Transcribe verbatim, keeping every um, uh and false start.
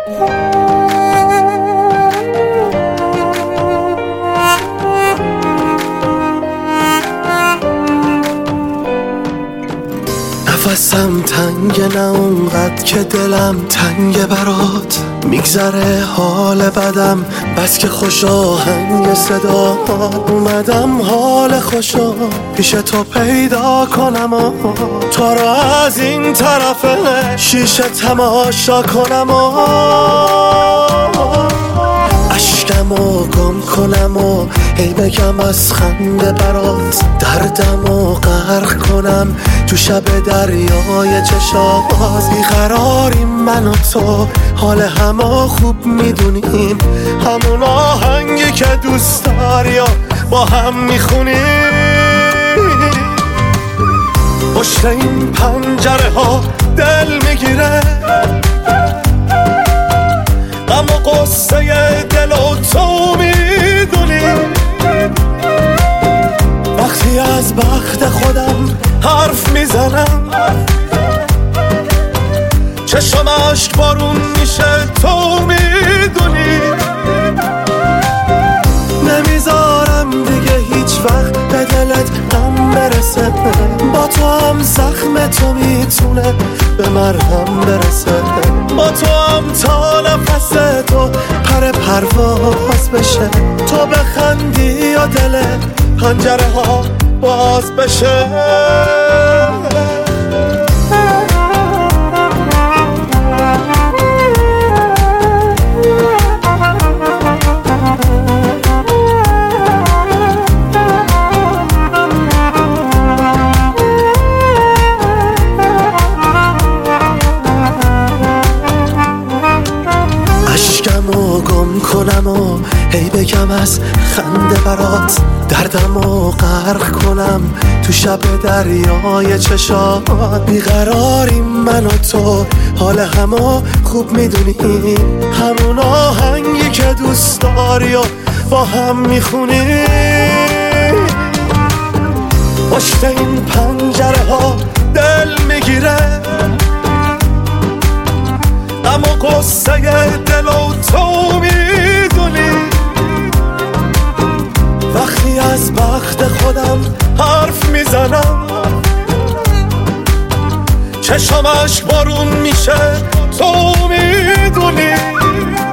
نفسم تنگ، نه اونقدر که دلم تنگ برات. میگذره حال بدم بس که خوش آهنگ صدا. اومدم حال خوشا پیش تو پیدا کنم و تو رو از این طرف شیشه تماشا کنم و اشکمو گم کنم و هی بگم از خنده برات. دردمو غرق کنم تو شب دریای چشات. بیقراریم من و تو، حال همو خوب میدونیم. همون آهنگی که دوست داری و با هم میخونیم. پشت این پنجره ها دل میگیره، غم و قصه دل و تو میدونی. وقتی از بخت خودم حرف میزنم، چشم عشق بارون میشه تو میدونی. نمیذارم دیگه هیچ وقت به دلت غم برسه. با تو هم زخم تو میتونه به مرهم برسه. با تو هم تا نفس تو پر پرواز بشه. تو بخندی و دل پنجره ها باز بشه. اشکمو گم کنم و هی بگم از خنده برات. دردمو غرق کنم تو شب دریای چشات. بیقراریم من و تو، حال همو خوب میدونی. همون آهنگی که دوست داری و با هم میخونی. پشت این پنجره ها دل میگیره، غم و قصه دل و تو میدونی. وقتی از بخت خودم حرف میزنم، چشم عشق بارون میشه تو میدونی.